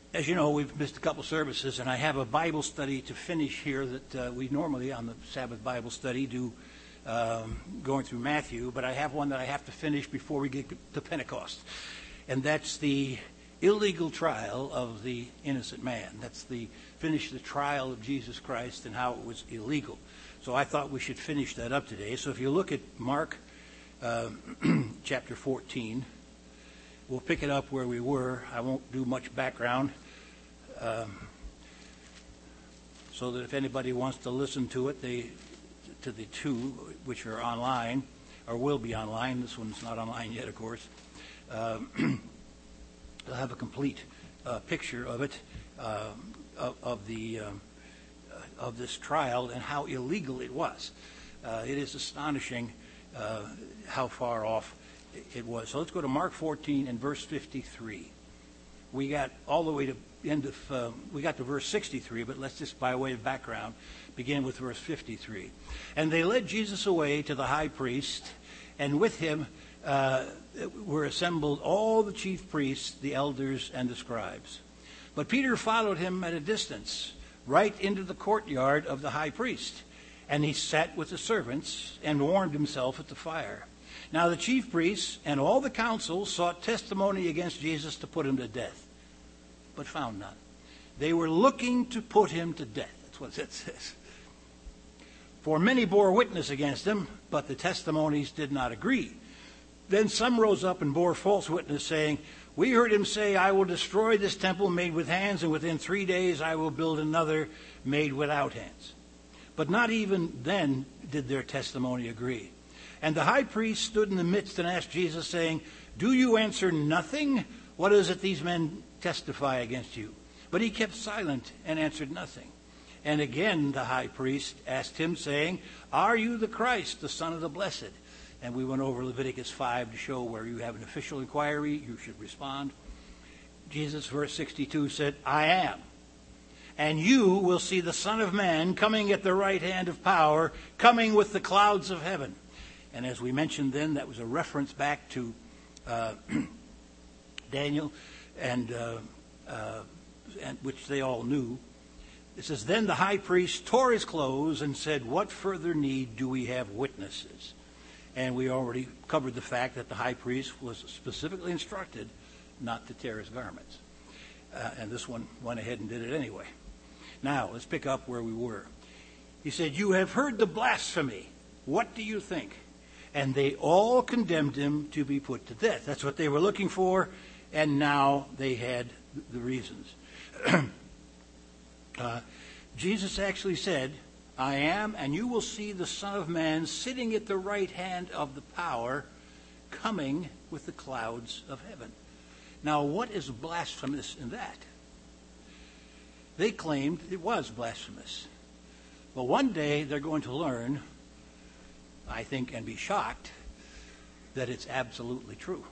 As you know, we've missed a couple services, and I have a Bible study to finish here that we normally on the Sabbath Bible study do going through Matthew, but I have one that I have to finish before we get to Pentecost, and that's the illegal trial of the innocent man. That's finish the trial of Jesus Christ and how it was illegal. So I thought we should finish that up today. So if you look at Mark chapter 14, we'll pick it up where we were. I won't do much background, so that if anybody wants to listen to it, to the two which are online, or will be online. This one's not online yet, of course. They'll have a complete picture of it, of this trial and how illegal it was. It is astonishing how far off it was. So let's go to Mark 14 and verse 53. We got all the way to end of, we got to verse 63, but let's just, by way of background, begin with verse 53. And they led Jesus away to the high priest, and with him were assembled all the chief priests, the elders, and the scribes. But Peter followed him at a distance, right into the courtyard of the high priest. And he sat with the servants and warmed himself at the fire. Now the chief priests and all the council sought testimony against Jesus to put him to death, but found none. They were looking to put him to death. That's what it says. For many bore witness against him, but the testimonies did not agree. Then some rose up and bore false witness, saying, "We heard him say, 'I will destroy this temple made with hands, and within 3 days I will build another made without hands.' But not even then did their testimony agree. And the high priest stood in the midst and asked Jesus, saying, 'Do you answer nothing? What is it these men testify against you?' But he kept silent and answered nothing. And again the high priest asked him, saying, 'Are you the Christ, the Son of the Blessed?' And we went over Leviticus 5 to show where you have an official inquiry, you should respond. Jesus, verse 62, said, 'I am. And you will see the Son of Man coming at the right hand of power, coming with the clouds of heaven.'" And as we mentioned then, that was a reference back to Daniel, and which they all knew. It says, "Then the high priest tore his clothes and said, 'What further need do we have witnesses?'" And we already covered the fact that the high priest was specifically instructed not to tear his garments. And this one went ahead and did it anyway. Now, let's pick up where we were. He said, "You have heard the blasphemy. What do you think?" And they all condemned him to be put to death. That's what they were looking for, and now they had the reasons. Jesus actually said, "I am, and you will see the Son of Man sitting at the right hand of the power, coming with the clouds of heaven." Now, what is blasphemous in that? They claimed it was blasphemous. Well, one day they're going to learn, I think, and be shocked, that it's absolutely true.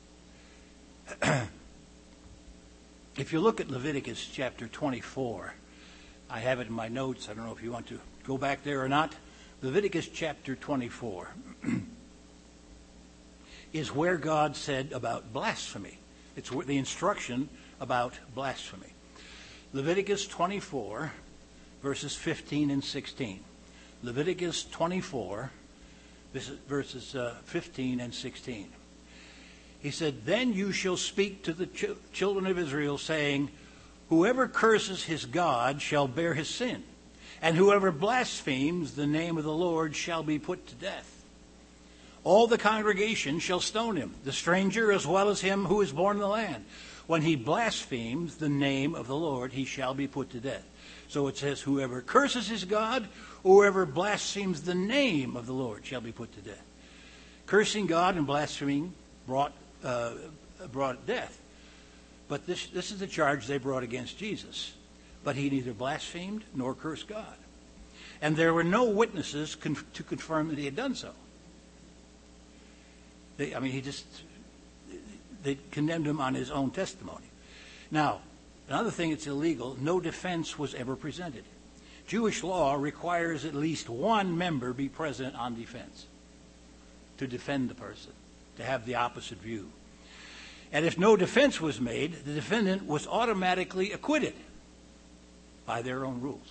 If you look at Leviticus chapter 24, I have it in my notes. I don't know if you want to go back there or not. Leviticus chapter 24 is where God said about blasphemy. It's the instruction about blasphemy. Leviticus 24, verses 15 and 16. Leviticus 24, verses 15 and 16. He said, "Then you shall speak to the children of Israel, saying, 'Whoever curses his God shall bear his sin, and whoever blasphemes the name of the Lord shall be put to death. All the congregation shall stone him, the stranger as well as him who is born in the land. When he blasphemes the name of the Lord, he shall be put to death.'" So it says, whoever curses his God, whoever blasphemes the name of the Lord shall be put to death. Cursing God and blaspheming brought death. But this is the charge they brought against Jesus. But he neither blasphemed nor cursed God. And there were no witnesses to confirm that he had done so. They condemned him on his own testimony. Now, another thing that's illegal, no defense was ever presented. Jewish law requires at least one member be present on defense to defend the person, to have the opposite view. And if no defense was made, the defendant was automatically acquitted by their own rules.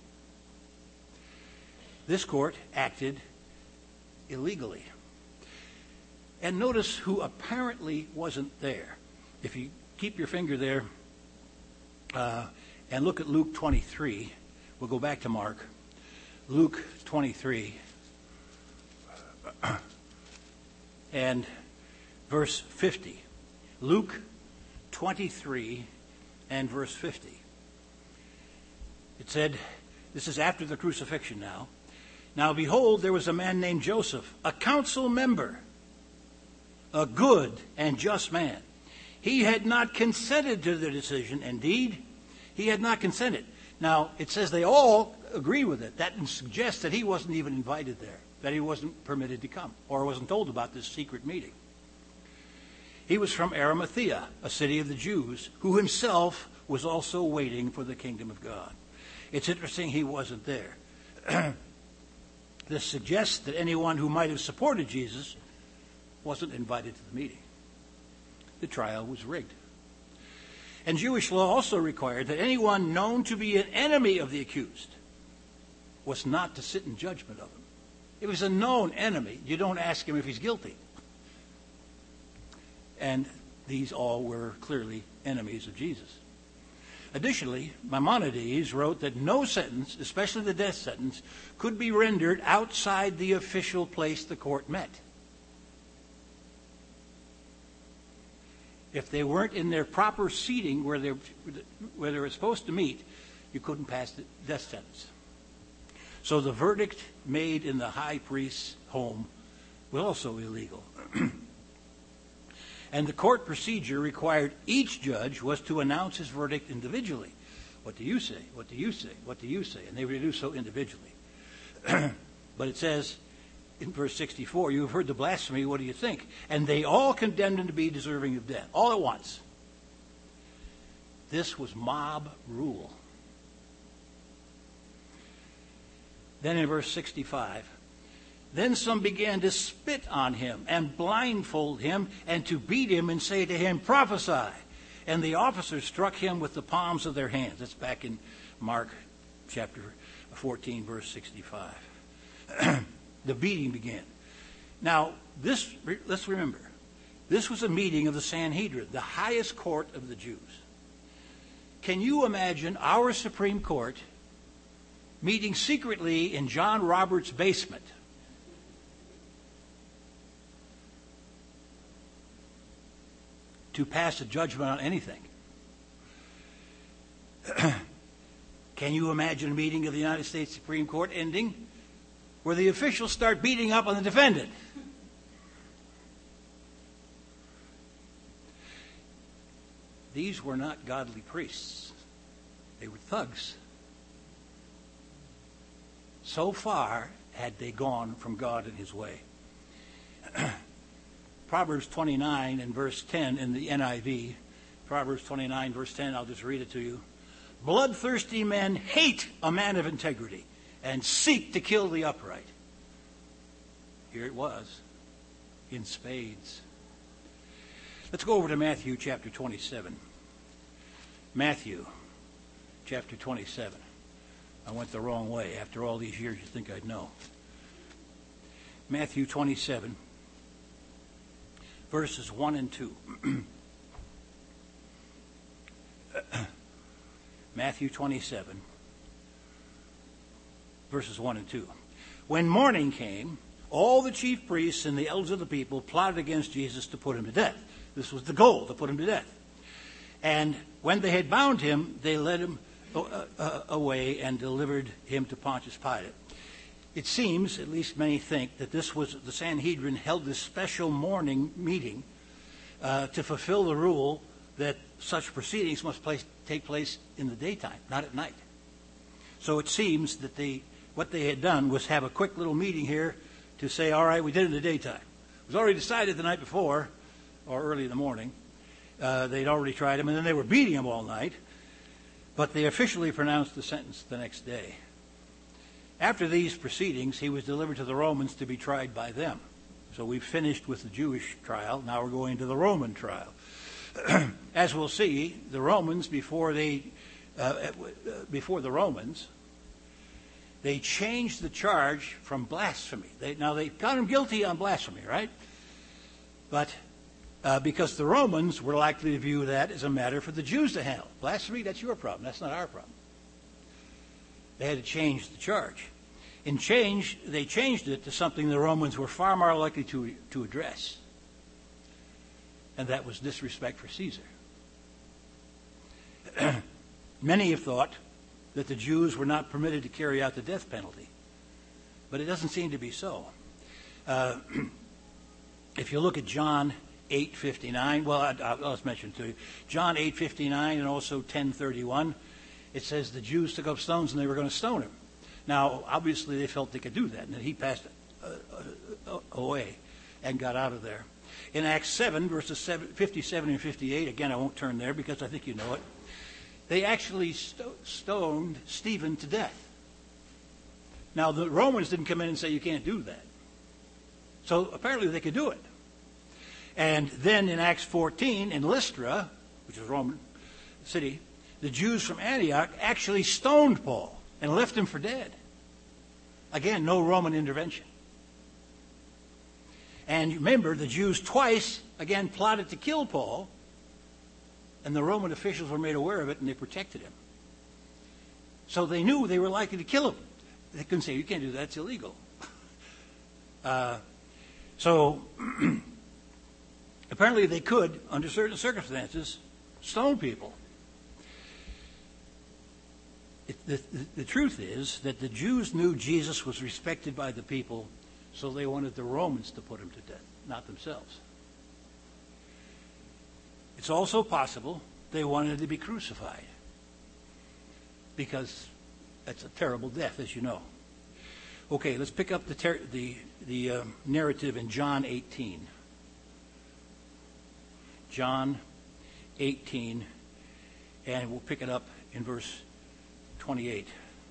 This court acted illegally. And notice who apparently wasn't there. If you keep your finger there and look at Luke 23, we'll go back to Mark. Luke 23 and verse 50. Luke 23 and verse 50. It said, this is after the crucifixion now. Now behold, there was a man named Joseph, a council member, a good and just man. He had not consented to the decision. Indeed, he had not consented. Now, it says they all agree with it. That suggests that he wasn't even invited there, that he wasn't permitted to come, or wasn't told about this secret meeting. He was from Arimathea, a city of the Jews, who himself was also waiting for the kingdom of God. It's interesting he wasn't there. This suggests that anyone who might have supported Jesus wasn't invited to the meeting. The trial was rigged. And Jewish law also required that anyone known to be an enemy of the accused was not to sit in judgment of him. If it was a known enemy, you don't ask him if he's guilty. And these all were clearly enemies of Jesus. Additionally, Maimonides wrote that no sentence, especially the death sentence, could be rendered outside the official place the court met. If they weren't in their proper seating where they were supposed to meet, you couldn't pass the death sentence. So the verdict made in the high priest's home was also illegal. And the court procedure required each judge was to announce his verdict individually. What do you say? What do you say? What do you say? And they would do so individually. But it says in verse 64, you have heard the blasphemy, what do you think? And they all condemned him to be deserving of death, all at once. This was mob rule. Then in verse 65, then some began to spit on him and blindfold him and to beat him and say to him, prophesy. And the officers struck him with the palms of their hands. That's back in Mark chapter 14, verse 65. The beating began. Now, let's remember, this was a meeting of the Sanhedrin, the highest court of the Jews. Can you imagine our Supreme Court meeting secretly in John Roberts' basement? To pass a judgment on anything. Can you imagine a meeting of the United States Supreme Court ending where the officials start beating up on the defendant? These were not godly priests. They were thugs. So far had they gone from God and his way. Proverbs 29 and verse 10 in the NIV. Proverbs 29 verse 10, I'll just read it to you. Bloodthirsty men hate a man of integrity and seek to kill the upright. Here it was, in spades. Let's go over to Matthew chapter 27. Matthew chapter 27. I went the wrong way. After all these years, you'd think I'd know. Matthew 27. Verses 1 and 2. Matthew 27, verses 1 and 2. When morning came, all the chief priests and the elders of the people plotted against Jesus to put him to death. This was the goal, to put him to death. And when they had bound him, they led him away and delivered him to Pontius Pilate. It seems, at least many think, that this was the Sanhedrin held this special morning meeting to fulfill the rule that such proceedings must take place in the daytime, not at night. So it seems that what they had done was have a quick little meeting here to say, all right, we did it in the daytime. It was already decided the night before, or early in the morning. They'd already tried him, and then they were beating him all night. But they officially pronounced the sentence the next day. After these proceedings, he was delivered to the Romans to be tried by them. So we've finished with the Jewish trial. Now we're going to the Roman trial. As we'll see, the Romans, before the Romans, they changed the charge from blasphemy. They found him guilty on blasphemy, right? But because the Romans were likely to view that as a matter for the Jews to handle. Blasphemy, that's your problem. That's not our problem. They had to change the charge. They changed it to something the Romans were far more likely to address. And that was disrespect for Caesar. Many have thought that the Jews were not permitted to carry out the death penalty. But it doesn't seem to be so. If you look at John 8:59, well, I'll just mention it to you. John 8:59 and also 10:31, it says the Jews took up stones and they were going to stone him. Now, obviously, they felt they could do that, and he passed away and got out of there. In Acts 7, verses 57 and 58, again, I won't turn there because I think you know it, they actually stoned Stephen to death. Now, the Romans didn't come in and say you can't do that. So apparently they could do it. And then in Acts 14, in Lystra, which is a Roman city, the Jews from Antioch actually stoned Paul and left him for dead. Again, no Roman intervention. And remember, the Jews twice, again, plotted to kill Paul, and the Roman officials were made aware of it, and they protected him. So they knew they were likely to kill him. They couldn't say, you can't do that, it's illegal. So apparently they could, under certain circumstances, stone people. The truth is that the Jews knew Jesus was respected by the people, so they wanted the Romans to put him to death, not themselves. It's also possible they wanted to be crucified, because that's a terrible death, as you know. Okay, let's pick up the narrative in John 18. John 18, and we'll pick it up in verse 28.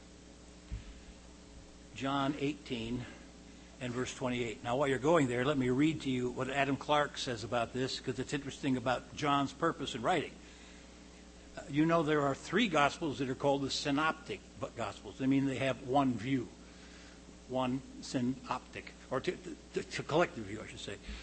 John 18 and verse 28. Now, while you're going there, let me read to you what Adam Clarke says about this, because it's interesting about John's purpose in writing. You know there are 3 Gospels that are called the synoptic Gospels. I mean, they have one view, one synoptic, or to collective view, I should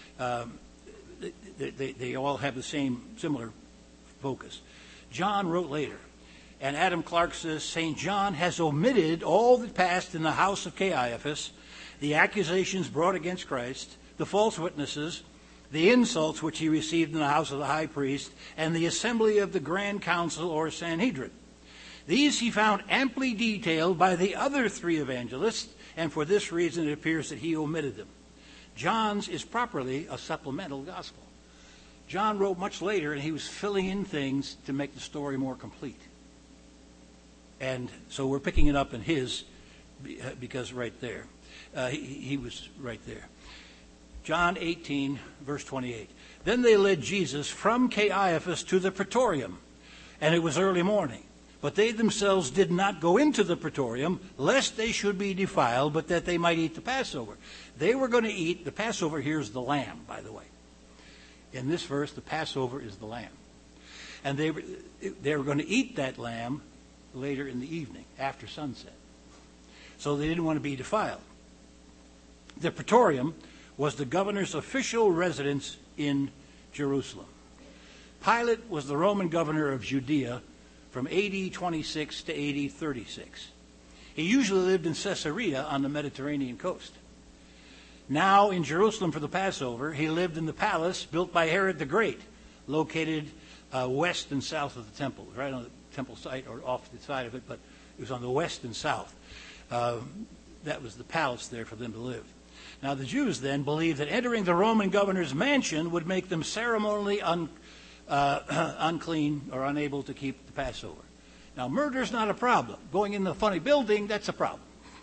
say. They all have the similar focus. John wrote later, and Adam Clarke says, St. John has omitted all that passed in the house of Caiaphas, the accusations brought against Christ, the false witnesses, the insults which he received in the house of the high priest, and the assembly of the grand council or Sanhedrin. These he found amply detailed by the other 3 evangelists, and for this reason it appears that he omitted them. John's is properly a supplemental gospel. John wrote much later, and he was filling in things to make the story more complete. And so we're picking it up in his, because right there. He was right there. John 18, verse 28. Then they led Jesus from Caiaphas to the praetorium, and it was early morning. But they themselves did not go into the praetorium, lest they should be defiled, but that they might eat the Passover. They were going to eat, the Passover here is the lamb, by the way. In this verse, the Passover is the lamb. And they were going to eat that lamb later in the evening, after sunset. So they didn't want to be defiled. The praetorium was the governor's official residence in Jerusalem. Pilate was the Roman governor of Judea from AD 26 to AD 36. He usually lived in Caesarea on the Mediterranean coast. Now in Jerusalem for the Passover, he lived in the palace built by Herod the Great, located west and south of the temple, right on the temple site or off the side of it, but it was on the west and south. That was the palace there for them to live. Now the Jews then believed that entering the Roman governor's mansion would make them ceremonially unclean or unable to keep the Passover. Now murder's not a problem. Going in the funny building, that's a problem.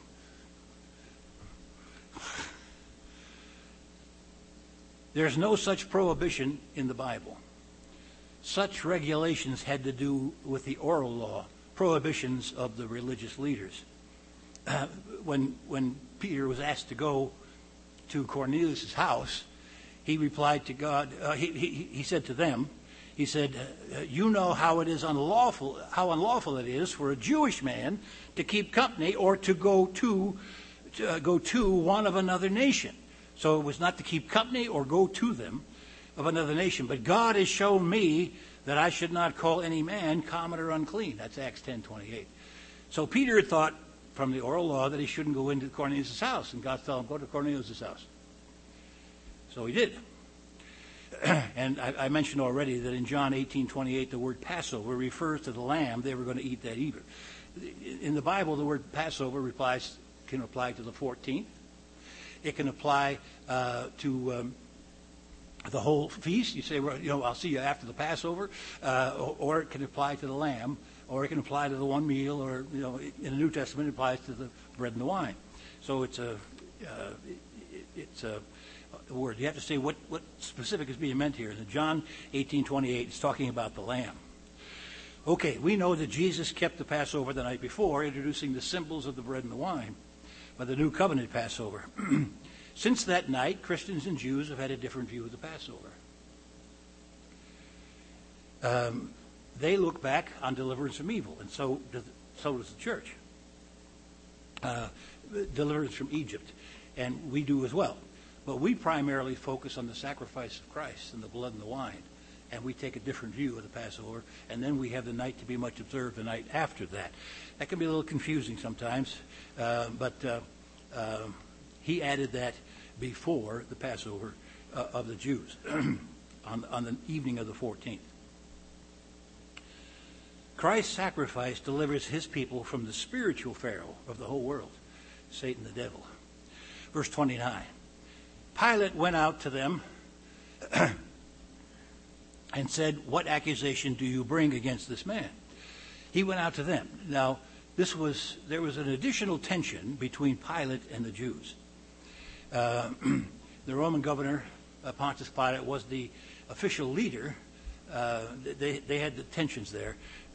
There's no such prohibition in the Bible. Such regulations had to do with the oral law, prohibitions of the religious leaders. When Peter was asked to go to Cornelius' house, he replied to God, he said to them, He said, you know how unlawful it is for a Jewish man to keep company or to go to one of another nation. So it was not to keep company or go to them of another nation. But God has shown me that I should not call any man common or unclean. That's Acts 10:28. So Peter had thought from the oral law that he shouldn't go into Cornelius' house. And God told him, go to Cornelius' house. So he did. And I mentioned already that in John 18:28, the word Passover refers to the lamb they were going to eat that evening. In the Bible, the word Passover can apply to the 14th. It can apply to the whole feast. You say, well, I'll see you after the Passover. Or it can apply to the lamb, or it can apply to the one meal, or, in the New Testament, it applies to the bread and the wine. So it's a word. You have to say what specific is being meant here. In John 18:28, it's talking about the lamb. Okay, we know that Jesus kept the Passover the night before, introducing the symbols of the bread and the wine, by the New Covenant Passover. Since that night, Christians and Jews have had a different view of the Passover. They look back on deliverance from evil, and so does the church. Deliverance from Egypt, and we do as well. But we primarily focus on the sacrifice of Christ and the blood and the wine, and we take a different view of the Passover, and then we have the night to be much observed the night after that. That can be a little confusing sometimes, but he added that before the Passover of the Jews on the evening of the 14th. Christ's sacrifice delivers his people from the spiritual Pharaoh of the whole world, Satan the devil. Verse 29. Pilate went out to them and said, what accusation do you bring against this man? He went out to them. Now, there was an additional tension between Pilate and the Jews. The Roman governor, Pontius Pilate, was the official leader. They had the tensions there.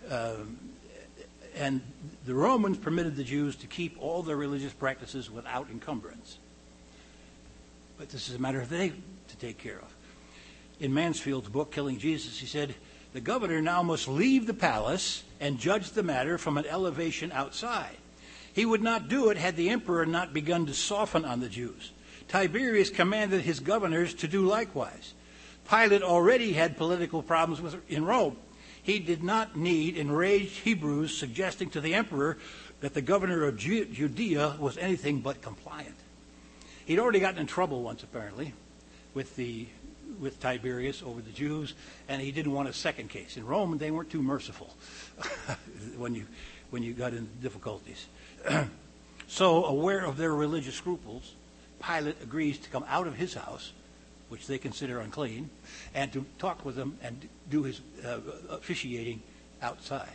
And the Romans permitted the Jews to keep all their religious practices without encumbrance. But this is a matter they to take care of. In Mansfield's book, Killing Jesus, he said, the governor now must leave the palace and judge the matter from an elevation outside. He would not do it had the emperor not begun to soften on the Jews. Tiberius commanded his governors to do likewise. Pilate already had political problems in Rome. He did not need enraged Hebrews suggesting to the emperor that the governor of Judea was anything but compliant. He'd already gotten in trouble once, apparently, with Tiberius over the Jews, and he didn't want a second case. In Rome, they weren't too merciful when you got into difficulties. So, aware of their religious scruples, Pilate agrees to come out of his house, which they consider unclean, and to talk with them and do his officiating outside.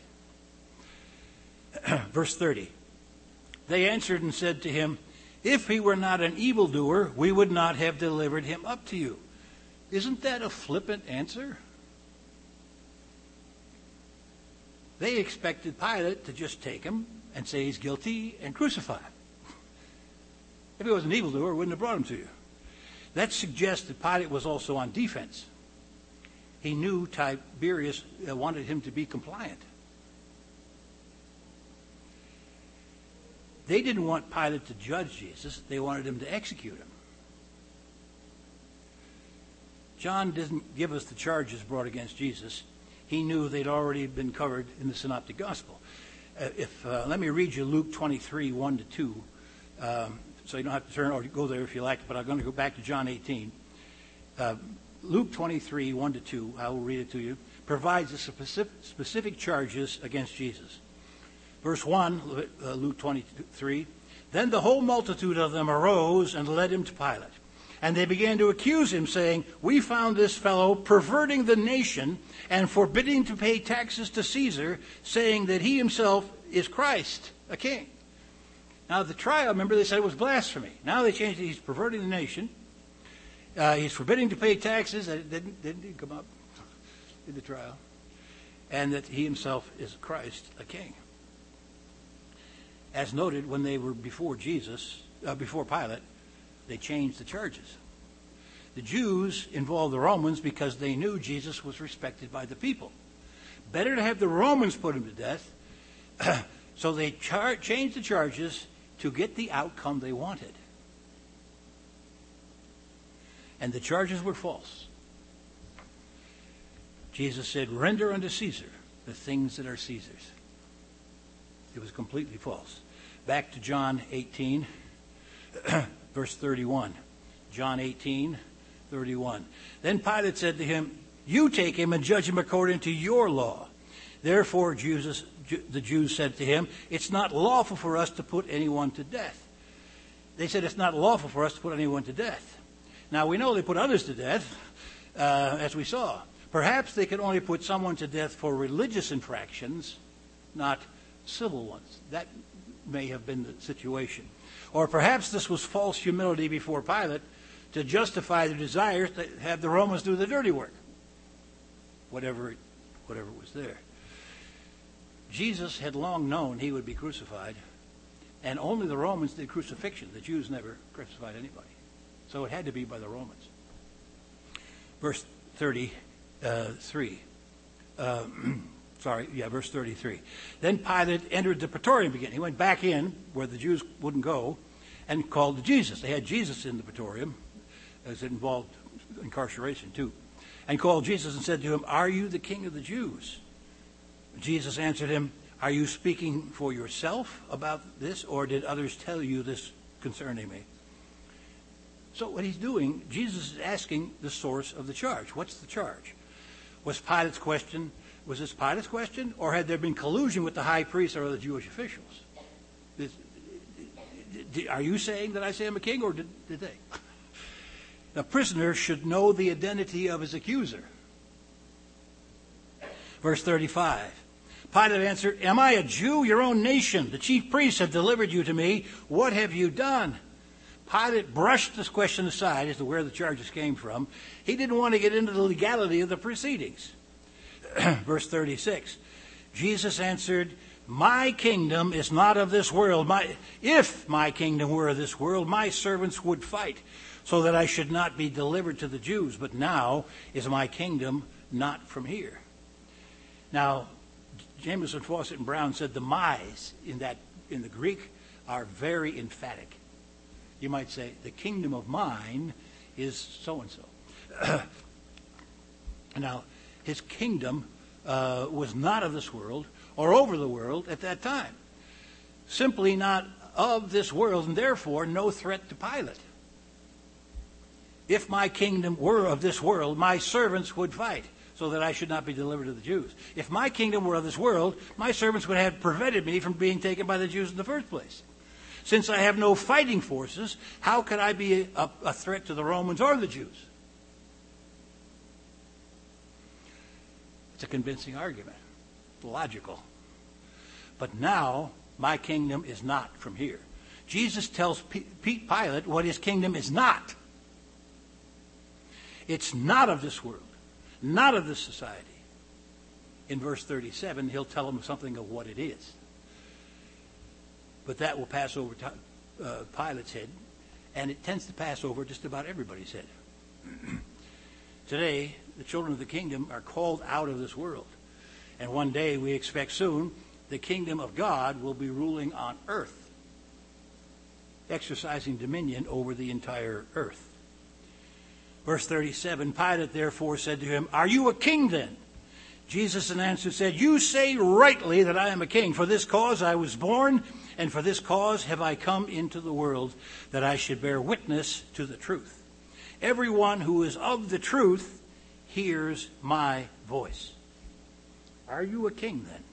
Verse 30. They answered and said to him, if he were not an evildoer, we would not have delivered him up to you. Isn't that a flippant answer? They expected Pilate to just take him and say he's guilty and crucify him. If he was an evildoer, we wouldn't have brought him to you. That suggests that Pilate was also on defense. He knew Tiberius wanted him to be compliant. They didn't want Pilate to judge Jesus. They wanted him to execute him. John doesn't give us the charges brought against Jesus. He knew they'd already been covered in the Synoptic Gospel. Let me read you Luke 23, 1 to 2. So you don't have to turn or go there if you like, but I'm going to go back to John 18. Luke 23, 1 to 2, I will read it to you, provides the specific charges against Jesus. Verse 1, Luke 23, then the whole multitude of them arose and led him to Pilate. And they began to accuse him, saying, we found this fellow perverting the nation and forbidding to pay taxes to Caesar, saying that he himself is Christ, a king. Now, the trial, remember, they said it was blasphemy. Now they changed it. He's perverting the nation. He's forbidding to pay taxes. That didn't come up in the trial. And that he himself is Christ, a king. As noted, when they were before Pilate, they changed the charges. The Jews involved the Romans because they knew Jesus was respected by the people. Better to have the Romans put him to death. So they changed the charges to get the outcome they wanted. And the charges were false. Jesus said, "Render unto Caesar the things that are Caesar's." It was completely false. Back to John 18, verse 31. John 18, 31. Then Pilate said to him, "You take him and judge him according to your law." Therefore the Jews said to him, "It's not lawful for us to put anyone to death." They said, "It's not lawful for us to put anyone to death." Now, we know they put others to death, as we saw. Perhaps they could only put someone to death for religious infractions, not civil ones. That may have been the situation. Or perhaps this was false humility before Pilate to justify their desire to have the Romans do the dirty work. Whatever was there. Jesus had long known he would be crucified, and only the Romans did crucifixion. The Jews never crucified anybody. So it had to be by the Romans. Verse 33. Verse 33. Then Pilate entered the praetorium again. He went back in where the Jews wouldn't go and called to Jesus. They had Jesus in the praetorium, as it involved incarceration too. And called Jesus and said to him, "Are you the king of the Jews?" Jesus answered him, "Are you speaking for yourself about this, or did others tell you this concerning me?" So what he's doing, Jesus is asking the source of the charge. What's the charge? Was this Pilate's question, or had there been collusion with the high priest or the Jewish officials? Are you saying that I say I'm a king, or did they? The prisoner should know the identity of his accuser. Verse 35. Pilate answered, "Am I a Jew? Your own nation, the chief priests have delivered you to me. What have you done?" Pilate brushed this question aside as to where the charges came from. He didn't want to get into the legality of the proceedings. Verse 36. Jesus answered, "My kingdom is not of this world. If my kingdom were of this world, my servants would fight, so that I should not be delivered to the Jews. But now is my kingdom not from here." Now, Jameson, Fawcett, and Brown said the my's in the Greek are very emphatic. You might say, the kingdom of mine is so-and-so. Now, his kingdom was not of this world or over the world at that time. Simply not of this world, and therefore no threat to Pilate. If my kingdom were of this world, my servants would fight, so that I should not be delivered to the Jews. If my kingdom were of this world, my servants would have prevented me from being taken by the Jews in the first place. Since I have no fighting forces, how could I be a threat to the Romans or the Jews? It's a convincing argument, logical. But now, my kingdom is not from here. Jesus tells Pilate what his kingdom is not. It's not of this world, not of this society. In verse 37, he'll tell him something of what it is. But that will pass over Pilate's head, and it tends to pass over just about everybody's head. Today, the children of the kingdom are called out of this world. And one day, we expect soon, the kingdom of God will be ruling on earth, exercising dominion over the entire earth. Verse 37, Pilate therefore said to him, "Are you a king then?" Jesus in answer said, "You say rightly that I am a king. For this cause I was born, and for this cause have I come into the world, that I should bear witness to the truth. Everyone who is of the truth hears my voice." Are you a king then?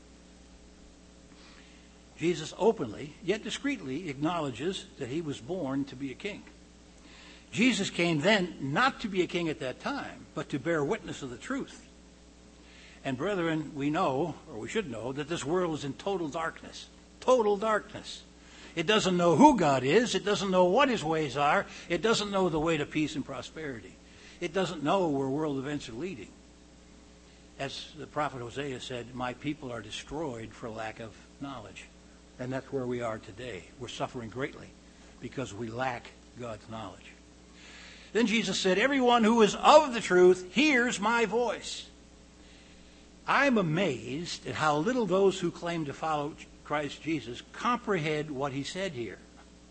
Jesus openly, yet discreetly, acknowledges that he was born to be a king. Jesus came then not to be a king at that time, but to bear witness of the truth. And brethren, we know, or we should know, that this world is in total darkness. Total darkness. It doesn't know who God is. It doesn't know what his ways are. It doesn't know the way to peace and prosperity. It doesn't know where world events are leading. As the prophet Hosea said, "My people are destroyed for lack of knowledge." And that's where we are today. We're suffering greatly because we lack God's knowledge. Then Jesus said, everyone who is of the truth hears my voice. I'm amazed at how little those who claim to follow Christ Jesus comprehend what he said here.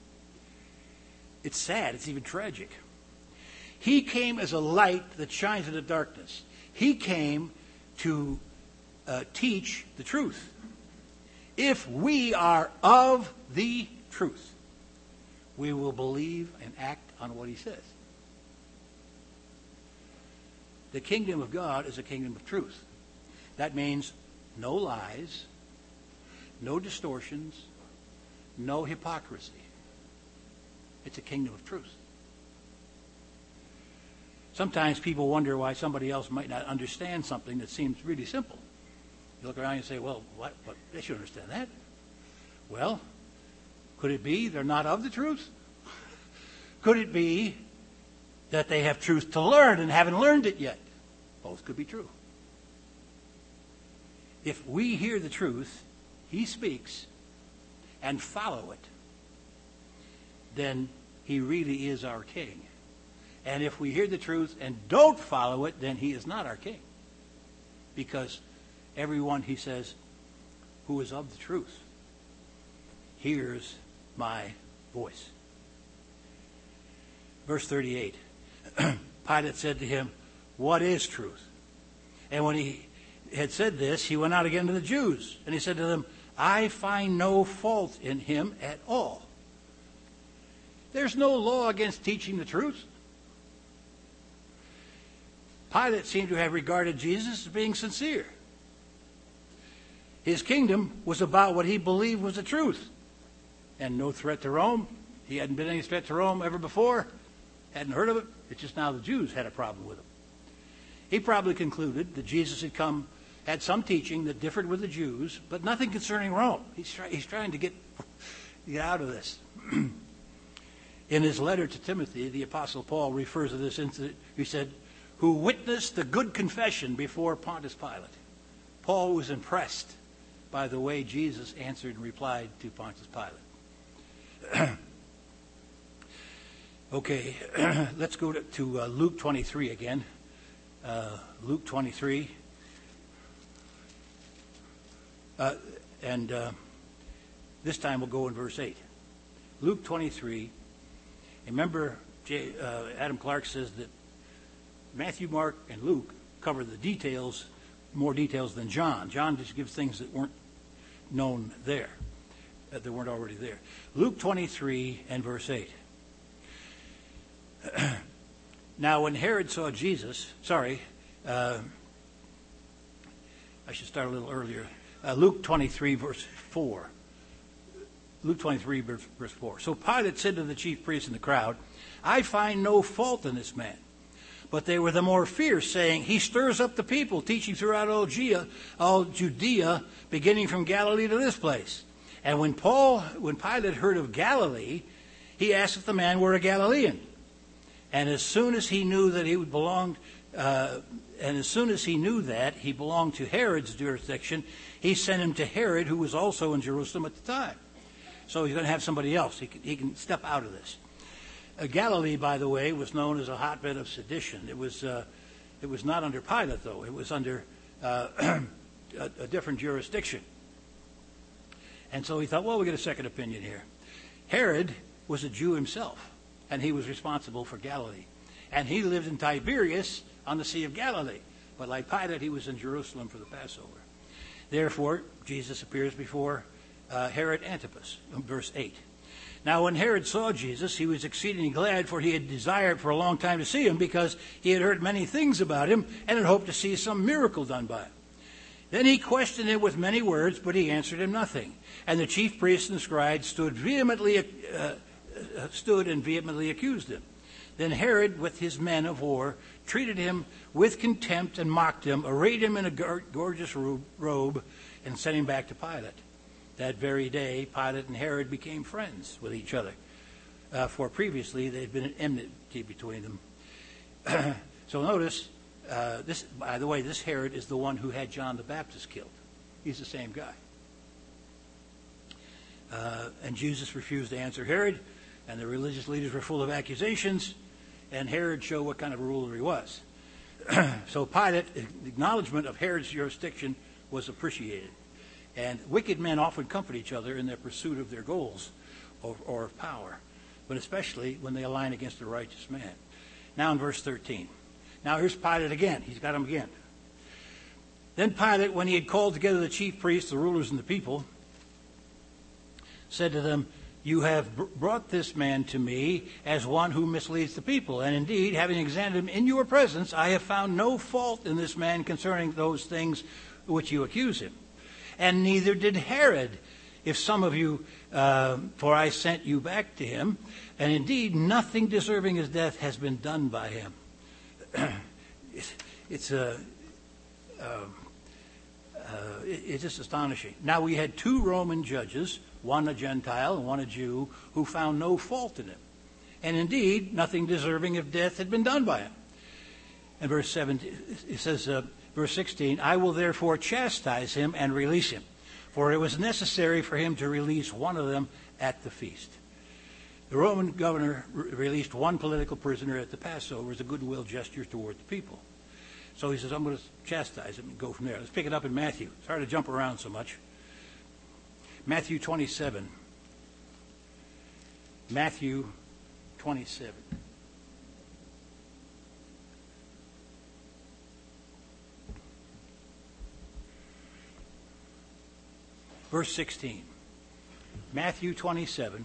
It's sad. It's even tragic. He came as a light that shines in the darkness. He came to teach the truth. If we are of the truth, we will believe and act on what he says. The kingdom of God is a kingdom of truth. That means no lies, no distortions, no hypocrisy. It's a kingdom of truth. Sometimes people wonder why somebody else might not understand something that seems really simple. You look around and say, well, what? They should understand that. Well, could it be they're not of the truth? Could it be that they have truth to learn and haven't learned it yet? Both could be true. If we hear the truth, he speaks, and follow it, then he really is our king. And if we hear the truth and don't follow it, then he is not our king. Because everyone, he says, who is of the truth hears my voice. Verse 38. Pilate said to him, what is truth? And when he had said this, he went out again to the Jews. And he said to them, I find no fault in him at all. There's no law against teaching the truth. Pilate seemed to have regarded Jesus as being sincere. His kingdom was about what he believed was the truth. And no threat to Rome. He hadn't been any threat to Rome ever before. Hadn't heard of it. It's just now the Jews had a problem with him. He probably concluded that Jesus had some teaching that differed with the Jews, but nothing concerning Rome. He's trying to get out of this. In his letter to Timothy, the Apostle Paul refers to this incident. He said, who witnessed the good confession before Pontius Pilate. Paul was impressed by the way Jesus answered and replied to Pontius Pilate. Okay, let's go to Luke 23 again. Luke 23. And this time we'll go in verse 8. Luke 23. Remember, Adam Clark says that Matthew, Mark, and Luke cover the details, more details than John. John just gives things that weren't known there, that weren't already there. Luke 23 and verse 8. Now, when Herod saw Jesus, I should start a little earlier. Luke 23, verse 4. Luke 23, verse 4. So Pilate said to the chief priests and the crowd, I find no fault in this man. But they were the more fierce, saying, he stirs up the people, teaching throughout all Judea, beginning from Galilee to this place. And when Pilate heard of Galilee, he asked if the man were a Galilean. And as soon as he knew that he belonged to Herod's jurisdiction, he sent him to Herod, who was also in Jerusalem at the time. So he's going to have somebody else. He can step out of this. Galilee, by the way, was known as a hotbed of sedition. It was not under Pilate, though. It was under a different jurisdiction. And so he thought, well, we get a second opinion here. Herod was a Jew himself, and he was responsible for Galilee. And he lived in Tiberias on the Sea of Galilee. But like Pilate, he was in Jerusalem for the Passover. Therefore, Jesus appears before Herod Antipas, verse 8. Now, when Herod saw Jesus, he was exceedingly glad, for he had desired for a long time to see him, because he had heard many things about him and had hoped to see some miracle done by him. Then he questioned him with many words, but he answered him nothing. And the chief priests and scribes stood and vehemently accused him. Then Herod, with his men of war, treated him with contempt and mocked him, arrayed him in a gorgeous robe, and sent him back to Pilate. That very day, Pilate and Herod became friends with each other, for previously there had been an enmity between them. So notice, this, by the way, this Herod is the one who had John the Baptist killed. He's the same guy. And Jesus refused to answer Herod, and the religious leaders were full of accusations. and Herod showed what kind of a ruler he was. So Pilate's acknowledgement of Herod's jurisdiction was appreciated. And wicked men often comfort each other in their pursuit of their goals or of power, but especially when they align against a righteous man. Now in verse 13. Now here's Pilate again. He's got him again. Then Pilate, when he had called together the chief priests, the rulers, and the people, said to them, "You have brought this man to me as one who misleads the people. And indeed, having examined him in your presence, I have found no fault in this man concerning those things which you accuse him. And neither did Herod, if some of you, for I sent you back to him. And indeed, nothing deserving his death has been done by him." It's just astonishing. Now we had 2 Roman judges, one a Gentile and one a Jew, who found no fault in him. And indeed, nothing deserving of death had been done by him. And verse 17, it says, verse 16, "I will therefore chastise him and release him, for it was necessary for him to release one of them at the feast." The Roman governor released one political prisoner at the Passover as a goodwill gesture toward the people. So he says, "I'm going to chastise him," and go from there. Let's pick it up in Matthew. It's hard to jump around so much. Matthew 27. Matthew 27. Verse 16. Matthew 27.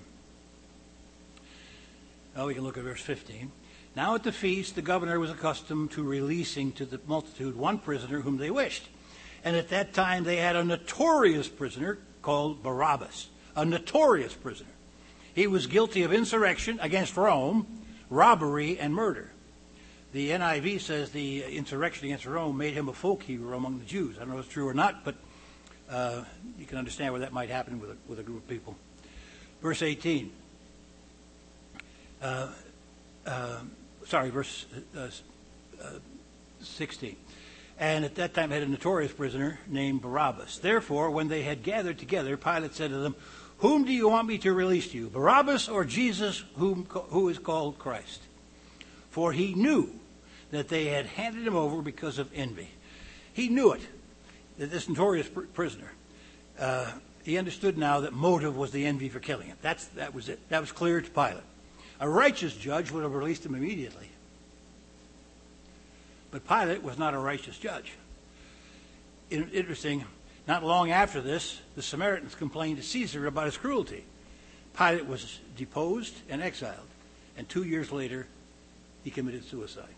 Now we can look at verse 15. "Now at the feast, the governor was accustomed to releasing to the multitude one prisoner whom they wished. And at that time they had a notorious prisoner called Barabbas. A notorious prisoner. He was guilty of insurrection against Rome, robbery, and murder." The NIV says the insurrection against Rome made him a folk hero among the Jews. I don't know if it's true or not, but you can understand where that might happen with a group of people. Verse 18. Verse 16. "And at that time had a notorious prisoner named Barabbas. Therefore, when they had gathered together, Pilate said to them, 'Whom do you want me to release to you, Barabbas or Jesus, who is called Christ?' For he knew that they had handed him over because of envy." He knew it, that this notorious prisoner. He understood now that motive was the envy for killing him. That was it. That was clear to Pilate. A righteous judge would have released him immediately. But Pilate was not a righteous judge. Interesting, not long after this, the Samaritans complained to Caesar about his cruelty. Pilate was deposed and exiled, and 2 years later, he committed suicide.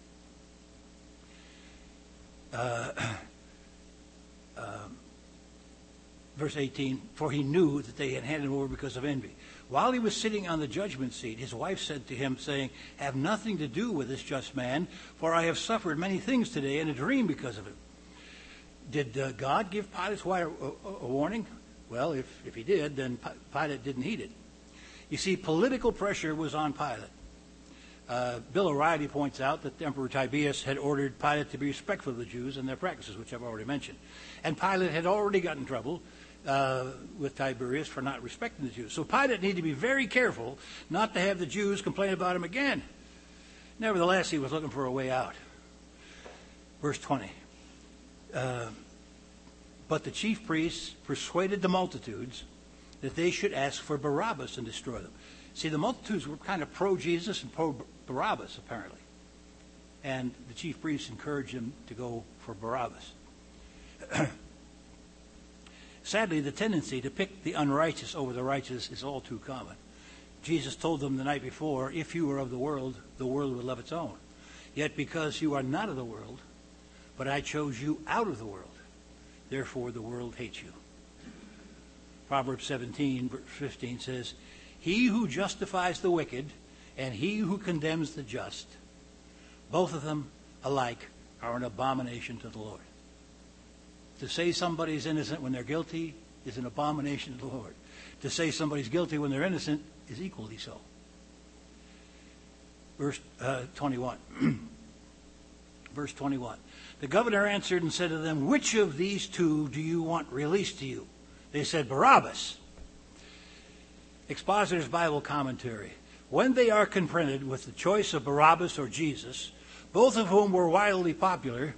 Verse 18, "For he knew that they had handed him over because of envy. While he was sitting on the judgment seat, his wife said to him, saying, 'Have nothing to do with this just man, for I have suffered many things today in a dream because of him.'" Did God give Pilate's wife a warning? Well, if he did, then Pilate didn't heed it. You see, political pressure was on Pilate. Bill O'Reilly points out that Emperor Tiberius had ordered Pilate to be respectful of the Jews and their practices, which I've already mentioned. And Pilate had already got in trouble with Tiberius for not respecting the Jews. So Pilate needed to be very careful not to have the Jews complain about him again. Nevertheless, he was looking for a way out. Verse 20. "But the chief priests persuaded the multitudes that they should ask for Barabbas and destroy them." See, the multitudes were kind of pro-Jesus and pro-Barabbas, apparently. And the chief priests encouraged them to go for Barabbas. Sadly, the tendency to pick the unrighteous over the righteous is all too common. Jesus told them the night before, "If you were of the world would love its own. Yet because you are not of the world, but I chose you out of the world, therefore the world hates you." Proverbs 17, verse 15 says, "He who justifies the wicked and he who condemns the just, both of them alike are an abomination to the Lord." To say somebody's innocent when they're guilty is an abomination to the Lord. To say somebody's guilty when they're innocent is equally so. Verse 21. Verse 21. "The governor answered and said to them, 'Which of these two do you want released to you?' They said, 'Barabbas.'" Expositor's Bible Commentary. When they are confronted with the choice of Barabbas or Jesus, both of whom were widely popular,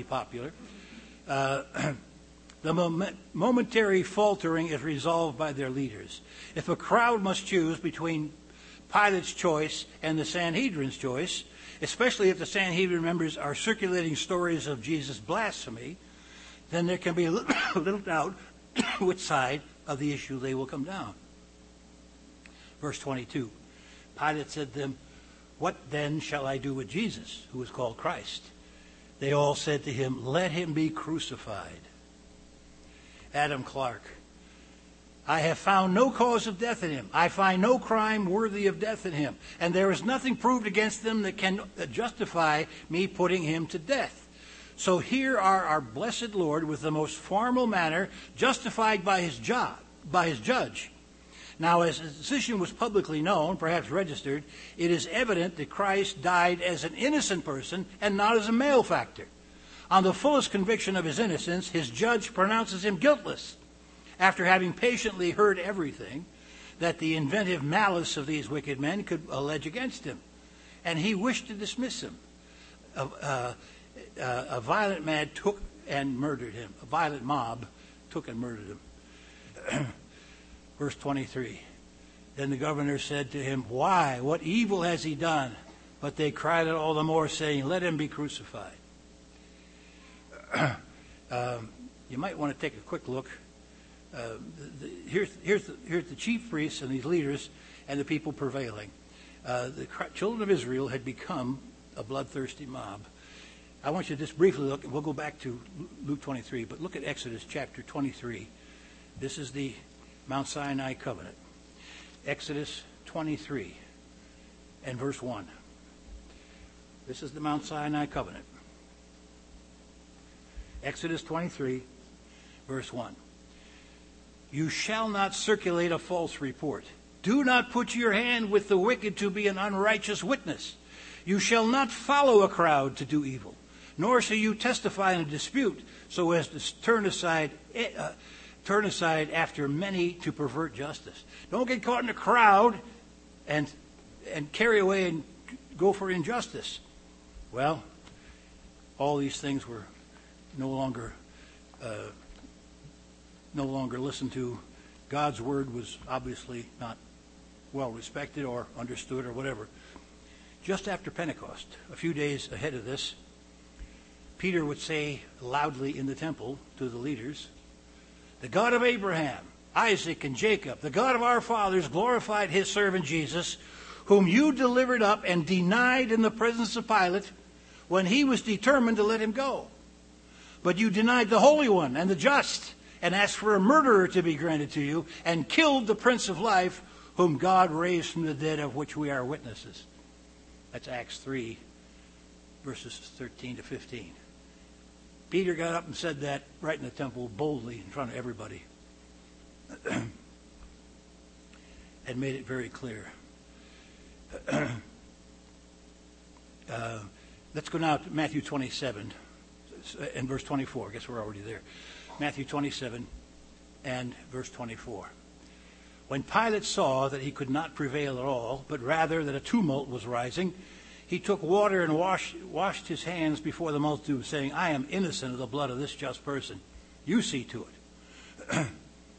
the momentary faltering is resolved by their leaders. If a crowd must choose between Pilate's choice and the Sanhedrin's choice, especially if the Sanhedrin members are circulating stories of Jesus' blasphemy, then there can be little doubt which side of the issue they will come down. Verse 22, Pilate said to them, "What then shall I do with Jesus, who is called Christ?" They all said to him, "Let him be crucified." Adam Clarke, "I have found no cause of death in him. I find no crime worthy of death in him. And there is nothing proved against him that can justify me putting him to death. So here are our blessed Lord with the most formal manner justified by his judge. Now, as his decision was publicly known, perhaps registered, it is evident that Christ died as an innocent person and not as a malefactor. On the fullest conviction of his innocence, his judge pronounces him guiltless, after having patiently heard everything that the inventive malice of these wicked men could allege against him. And he wished to dismiss him. A violent man took and murdered him. A violent mob took and murdered him. Verse 23. Then the governor said to him, "Why? What evil has he done?" But they cried out all the more, saying, "Let him be crucified." You might want to take a quick look. Here's the chief priests and these leaders and the people prevailing. The children of Israel had become a bloodthirsty mob. I want you to just briefly look, and we'll go back to Luke 23, but look at Exodus chapter 23. This is the Mount Sinai covenant. Exodus 23 and verse 1. This is the Mount Sinai covenant. Exodus 23, verse 1. You shall not circulate a false report. Do not put your hand with the wicked to be an unrighteous witness. You shall not follow a crowd to do evil, nor shall you testify in a dispute so as to turn aside after many to pervert justice. Don't get caught in a crowd and carry away and go for injustice. Well, all these things were no longer listened to. God's word was obviously not well respected or understood or whatever. Just after Pentecost, a few days ahead of this, Peter would say loudly in the temple to the leaders, "The God of Abraham, Isaac, and Jacob, the God of our fathers, glorified his servant Jesus, whom you delivered up and denied in the presence of Pilate when he was determined to let him go. But you denied the Holy One and the just, and asked for a murderer to be granted to you, and killed the Prince of Life, whom God raised from the dead, of which we are witnesses." That's Acts 3, verses 13 to 15. Peter got up and said that right in the temple, boldly, in front of everybody, and made it very clear. Let's go now to Matthew 27 and verse 24. I guess we're already there. Matthew 27 and verse 24. When Pilate saw that he could not prevail at all, but rather that a tumult was rising, he took water and washed his hands before the multitude, saying, "I am innocent of the blood of this just person. You see to it."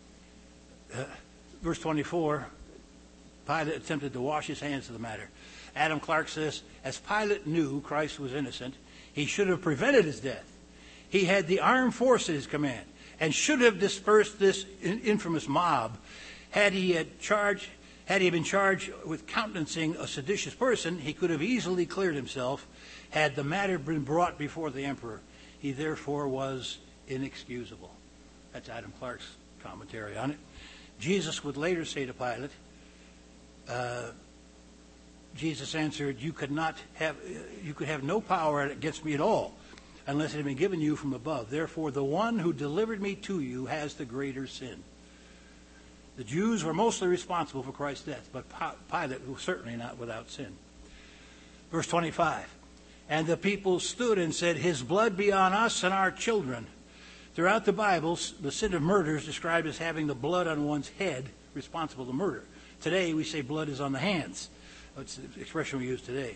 Verse 24, Pilate attempted to wash his hands of the matter. Adam Clarke says, as Pilate knew Christ was innocent, he should have prevented his death. He had the armed force at his command and should have dispersed this infamous mob. Had he been charged with countenancing a seditious person, he could have easily cleared himself had the matter been brought before the emperor. He therefore was inexcusable. That's Adam Clarke's commentary on it. Jesus would later say to Pilate, Jesus answered, you could have no power against me at all, unless it had been given you from above. Therefore, the one who delivered me to you has the greater sin. The Jews were mostly responsible for Christ's death, but Pilate was certainly not without sin. Verse 25, and the people stood and said, his blood be on us and our children. Throughout the Bible, the sin of murder is described as having the blood on one's head responsible to murder. Today, we say blood is on the hands. That's the expression we use today.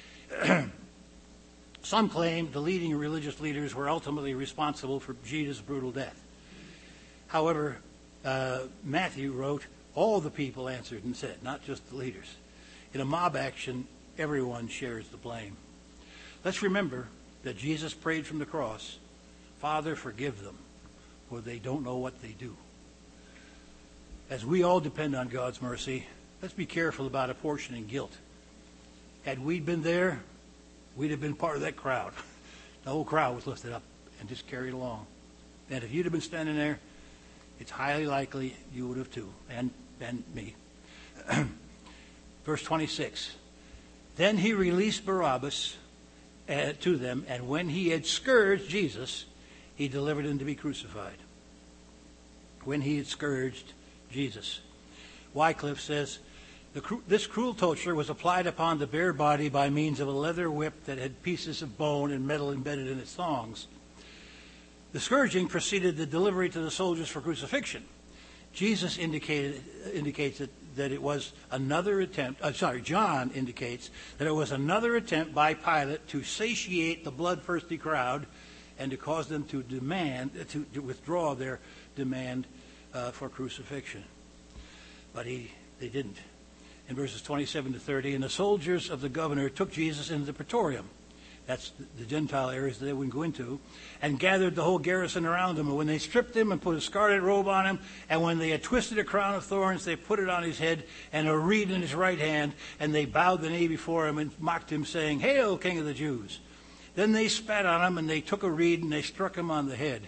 Some claim the leading religious leaders were ultimately responsible for Jesus' brutal death. However, Matthew wrote, all the people answered and said, not just the leaders. In a mob action, everyone shares the blame. Let's remember that Jesus prayed from the cross, Father, forgive them, for they don't know what they do. As we all depend on God's mercy, let's be careful about apportioning guilt. Had we been there, we'd have been part of that crowd. The whole crowd was lifted up and just carried along. And if you'd have been standing there, it's highly likely you would have too, and me. Verse 26. Then he released Barabbas to them, and when he had scourged Jesus, he delivered him to be crucified. When he had scourged Jesus. Wycliffe says, this cruel torture was applied upon the bare body by means of a leather whip that had pieces of bone and metal embedded in its thongs. The scourging preceded the delivery to the soldiers for crucifixion. Jesus indicates that it was another attempt. John indicates that it was another attempt by Pilate to satiate the bloodthirsty crowd and to cause them to withdraw their demand for crucifixion. But they didn't. In verses 27 to 30, and the soldiers of the governor took Jesus into the praetorium. That's the Gentile areas that they wouldn't go into, and gathered the whole garrison around him. And when they stripped him and put a scarlet robe on him, and when they had twisted a crown of thorns, they put it on his head and a reed in his right hand, and they bowed the knee before him and mocked him, saying, Hail, King of the Jews! Then they spat on him, and they took a reed, and they struck him on the head.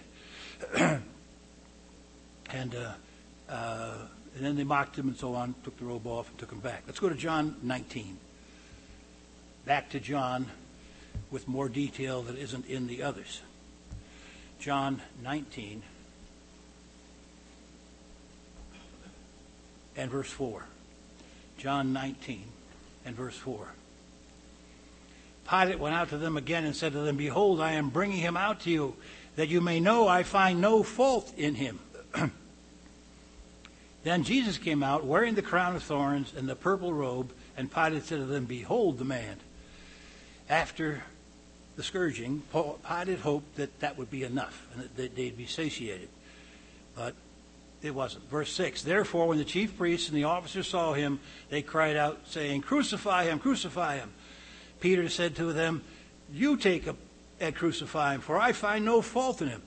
And then they mocked him and so on, took the robe off and took him back. Let's go to John 19. Back to John with more detail that isn't in the others. John 19 and verse 4. John 19 and verse 4. Pilate went out to them again and said to them, Behold, I am bringing him out to you, that you may know I find no fault in him. Then Jesus came out, wearing the crown of thorns and the purple robe, and Pilate said to them, Behold the man. After the scourging, Pilate hoped that would be enough, and that they'd be satiated. But it wasn't. Verse 6, Therefore, when the chief priests and the officers saw him, they cried out, saying, Crucify him, crucify him. Peter said to them, You take up and crucify him, for I find no fault in him.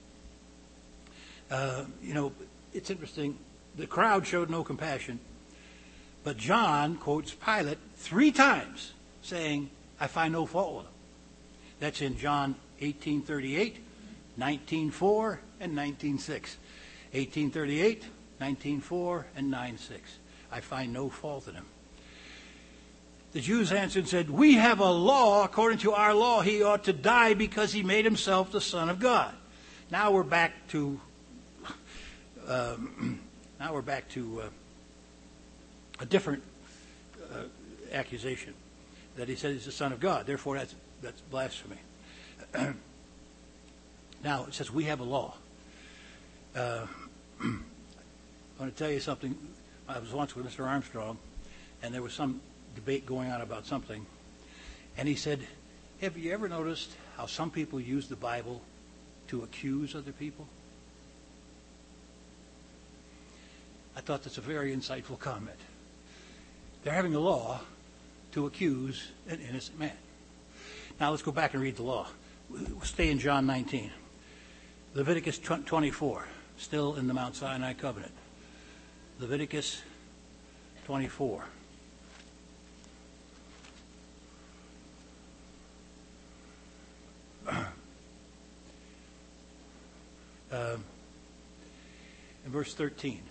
It's interesting. The crowd showed no compassion. But John quotes Pilate 3 times, saying, I find no fault with him. That's in John 18:38, 19:4, and 19:6. 18:38, 19:4, and 9:6. I find no fault in him. The Jews answered and said, We have a law. According to our law, he ought to die because he made himself the Son of God. Now we're back to a different accusation, that he said he's the Son of God. Therefore, that's blasphemy. Now it says we have a law. I want to tell you something. I was once with Mr. Armstrong, and there was some debate going on about something, and he said, have you ever noticed how some people use the Bible to accuse other people? I thought that's a very insightful comment. They're having a law to accuse an innocent man. Now let's go back and read the law. We'll stay in John 19. Leviticus 24, still in the Mount Sinai covenant. Leviticus 24. In verse 13.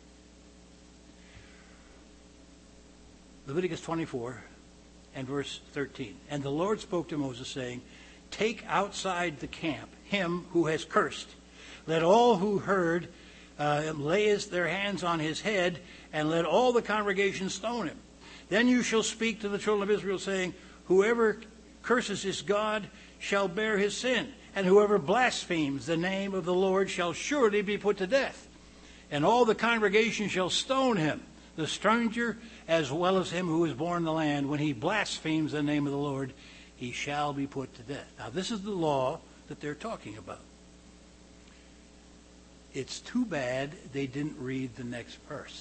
Leviticus 24 and verse 13. And the Lord spoke to Moses, saying, Take outside the camp him who has cursed. Let all who heard lay their hands on his head, and let all the congregation stone him. Then you shall speak to the children of Israel, saying, Whoever curses his God shall bear his sin, and whoever blasphemes the name of the Lord shall surely be put to death. And all the congregation shall stone him. the stranger as well as him who is born in the land, when he blasphemes the name of the Lord, he shall be put to death. Now, this is the law that they're talking about. It's too bad they didn't read the next verse.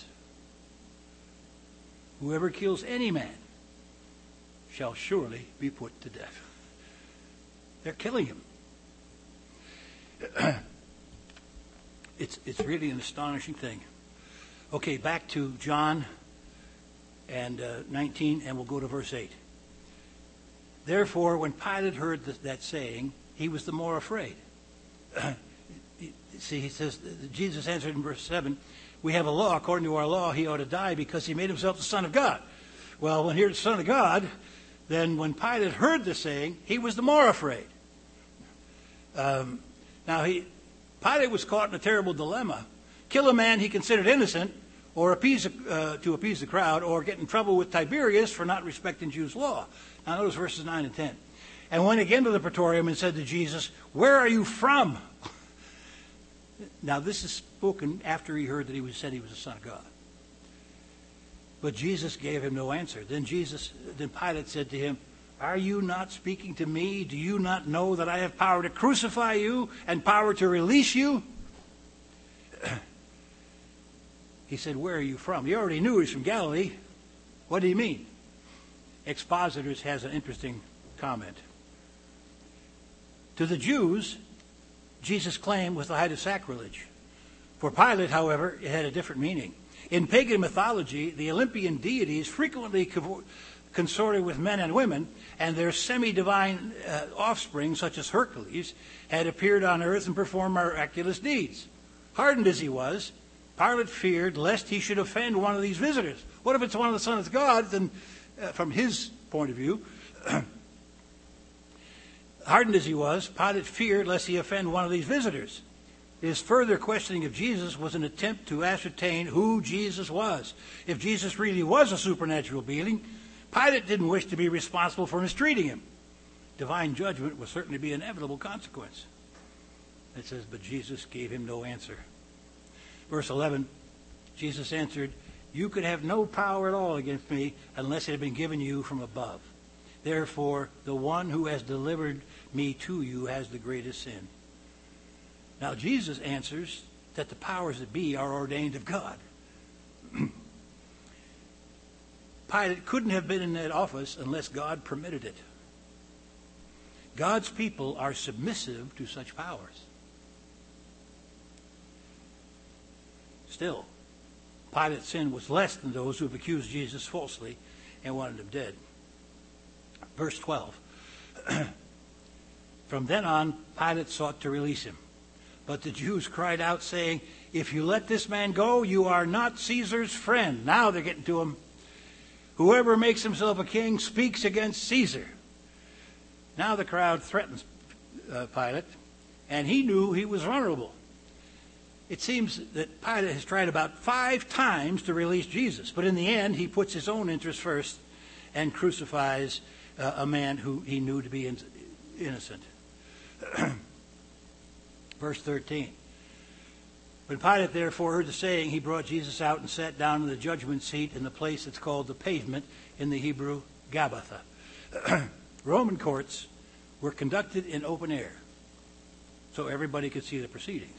Whoever kills any man shall surely be put to death. They're killing him. It's really an astonishing thing. Okay, back to John and 19, and we'll go to verse 8. Therefore, when Pilate heard that saying, he was the more afraid. See, he says, Jesus answered in verse 7, we have a law. According to our law, he ought to die because he made himself the Son of God. Well, when he's the Son of God, then when Pilate heard the saying, he was the more afraid. Pilate was caught in a terrible dilemma. Kill a man he considered innocent, or to appease the crowd, or get in trouble with Tiberius for not respecting Jews' law. Now notice verses 9 and 10. And went again to the praetorium and said to Jesus, where are you from? Now this is spoken after he heard that he said he was the Son of God. But Jesus gave him no answer. Then Pilate said to him, are you not speaking to me? Do you not know that I have power to crucify you and power to release you? He said, where are you from? He already knew he was from Galilee. What do you mean? Expositors has an interesting comment. To the Jews, Jesus' claim was the height of sacrilege. For Pilate, however, it had a different meaning. In pagan mythology, the Olympian deities frequently consorted with men and women, and their semi-divine offspring, such as Hercules, had appeared on earth and performed miraculous deeds. Hardened as he was, Pilate feared lest he should offend one of these visitors. What if it's one of the sons of God? Then, from his point of view, hardened as he was, Pilate feared lest he offend one of these visitors. His further questioning of Jesus was an attempt to ascertain who Jesus was. If Jesus really was a supernatural being, Pilate didn't wish to be responsible for mistreating him. Divine judgment would certainly be an inevitable consequence. It says, but Jesus gave him no answer. Verse 11, Jesus answered, you could have no power at all against me unless it had been given you from above. Therefore, the one who has delivered me to you has the greatest sin. Now, Jesus answers that the powers that be are ordained of God. Pilate couldn't have been in that office unless God permitted it. God's people are submissive to such powers. Still, Pilate's sin was less than those who have accused Jesus falsely and wanted him dead. Verse 12. From then on, Pilate sought to release him. But the Jews cried out, saying, if you let this man go, you are not Caesar's friend. Now they're getting to him. Whoever makes himself a king speaks against Caesar. Now the crowd threatens Pilate, and he knew he was vulnerable. It seems that Pilate has tried about 5 times to release Jesus, but in the end, he puts his own interests first and crucifies a man who he knew to be innocent. Verse 13. When Pilate therefore heard the saying, he brought Jesus out and sat down in the judgment seat in the place that's called the pavement, in the Hebrew, Gabbatha. Roman courts were conducted in open air, so everybody could see the proceedings.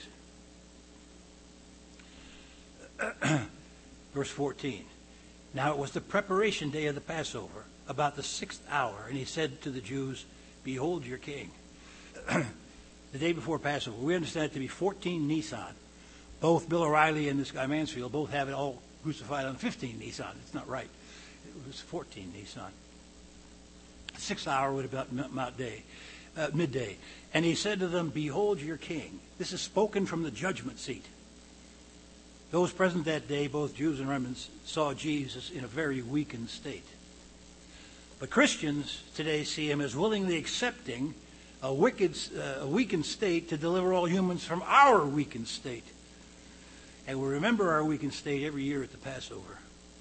Verse 14. Now it was the preparation day of the Passover, about the 6th hour, and he said to the Jews, behold your king. The day before Passover. We understand it to be 14 Nisan. Both Bill O'Reilly and this guy Mansfield both have it all crucified on 15 Nisan. It's not right. It was 14 Nisan. 6th hour would have been about midday. And he said to them, behold your king. This is spoken from the judgment seat. Those present that day, both Jews and Romans, saw Jesus in a very weakened state. But Christians today see him as willingly accepting a weakened state to deliver all humans from our weakened state. And we remember our weakened state every year at the Passover.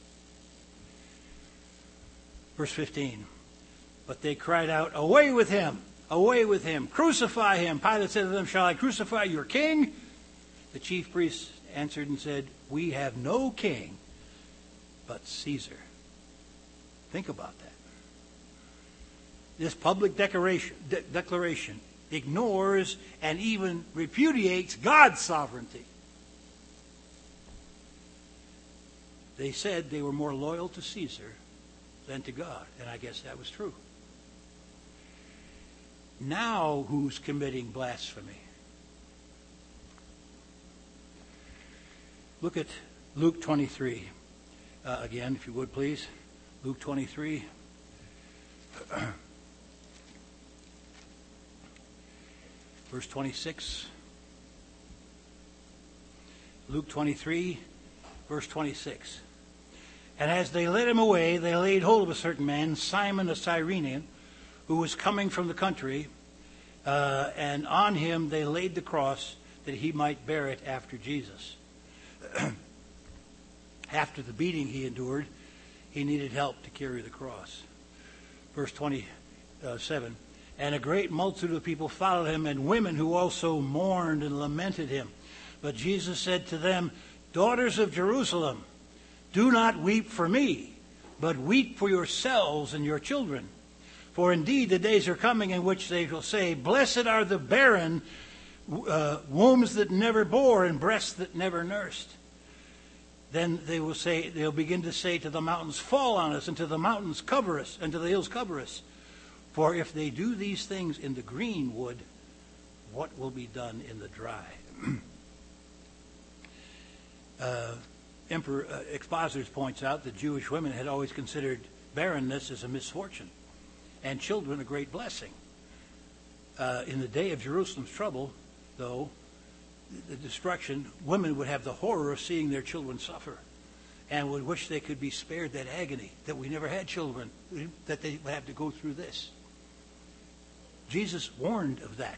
Verse 15. But they cried out, away with him! Away with him! Crucify him! Pilate said to them, shall I crucify your king? The chief priests answered and said, we have no king but Caesar. Think about that. This public declaration ignores and even repudiates God's sovereignty. They said they were more loyal to Caesar than to God, and I guess that was true. Now who's committing blasphemy? Look at Luke 23. Again, if you would, please. Luke 23. Verse 26. Luke 23, verse 26. And as they led him away, they laid hold of a certain man, Simon a Cyrenian, who was coming from the country, and on him they laid the cross that he might bear it after Jesus. After the beating he endured, he needed help to carry the cross. Verse 27. And a great multitude of people followed him, and women who also mourned and lamented him. But Jesus said to them, Daughters of Jerusalem, do not weep for me, but weep for yourselves and your children. For indeed the days are coming in which they will say, Blessed are the barren, wombs that never bore, and breasts that never nursed. Then they'll begin to say to the mountains, Fall on us, and to the mountains cover us, and to the hills cover us. For if they do these things in the green wood, what will be done in the dry? Emperor Expositors points out that Jewish women had always considered barrenness as a misfortune and children a great blessing. In the day of Jerusalem's trouble, though, the destruction, women would have the horror of seeing their children suffer and would wish they could be spared that agony, that we never had children, that they would have to go through this. Jesus warned of that.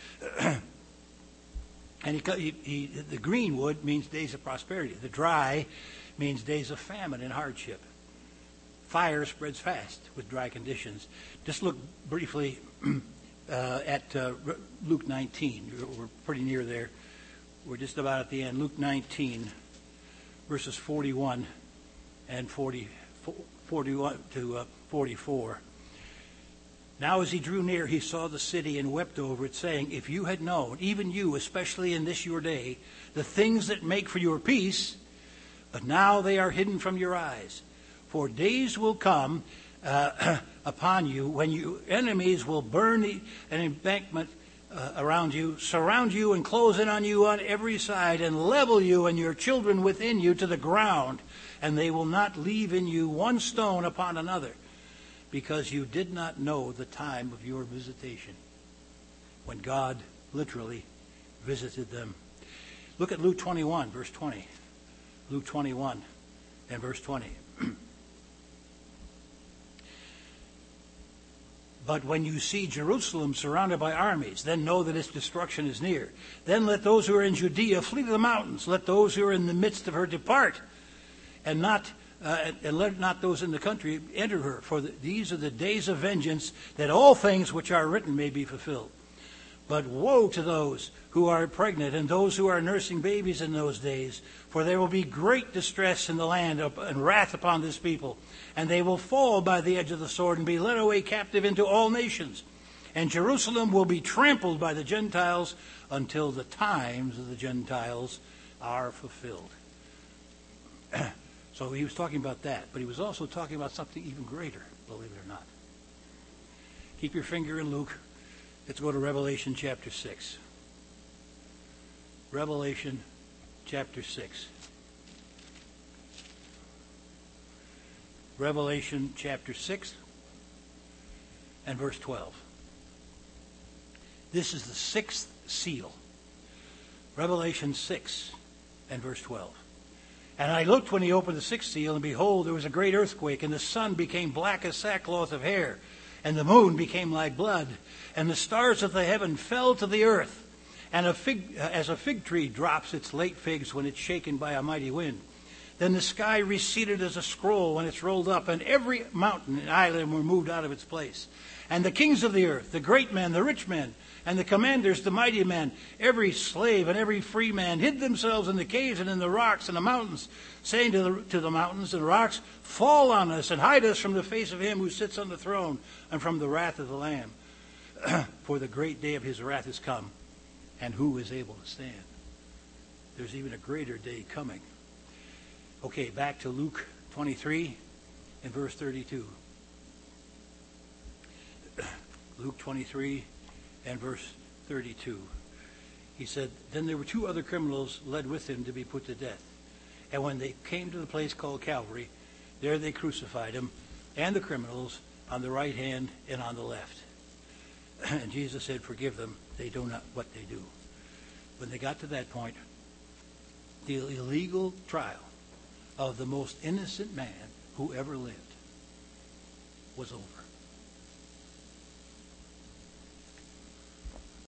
And the green wood means days of prosperity. The dry means days of famine and hardship. Fire spreads fast with dry conditions. Just look briefly at Luke 19. We're pretty near there. We're just about at the end. Luke 19, verses 41 and 41 to 44. Now as he drew near, he saw the city and wept over it, saying, If you had known, even you, especially in this your day, the things that make for your peace, but now they are hidden from your eyes. For days will come upon you when your enemies will burn an embankment around you, surround you and close in on you on every side, and level you and your children within you to the ground, and they will not leave in you one stone upon another, because you did not know the time of your visitation, when God literally visited them. Look at Luke 21, verse 20. Luke 21 and verse 20. But when you see Jerusalem surrounded by armies, then know that its destruction is near. Then let those who are in Judea flee to the mountains. Let those who are in the midst of her depart, and let not those in the country enter her. For these are the days of vengeance, that all things which are written may be fulfilled. But woe to those who are pregnant and those who are nursing babies in those days, for there will be great distress in the land and wrath upon this people, and they will fall by the edge of the sword and be led away captive into all nations. And Jerusalem will be trampled by the Gentiles until the times of the Gentiles are fulfilled. So he was talking about that, but he was also talking about something even greater, believe it or not. Keep your finger in Luke. Let's go to Revelation chapter 6. Revelation chapter 6. Revelation chapter 6 and verse 12. This is the sixth seal. Revelation 6 and verse 12. And I looked when he opened the sixth seal, and behold, there was a great earthquake, and the sun became black as sackcloth of hair, and the moon became like blood, and the stars of the heaven fell to the earth. And as a fig tree drops its late figs when it's shaken by a mighty wind, Then the sky receded as a scroll when it's rolled up, and every mountain and island were moved out of its place. And the kings of the earth, the great men, the rich men, and the commanders, the mighty men, every slave and every free man, hid themselves in the caves and in the rocks and the mountains, saying to the mountains and rocks, fall on us and hide us from the face of him who sits on the throne and from the wrath of the Lamb. For the great day of his wrath is come, and who is able to stand? There's even a greater day coming. Okay, back to Luke 23 and verse 32. Luke 23 and verse 32. He said, then there were two other criminals led with him to be put to death. And when they came to the place called Calvary, there they crucified him and the criminals on the right hand and on the left. And Jesus said, forgive them, they do not what they do. When they got to that point, the illegal trial of the most innocent man who ever lived was over.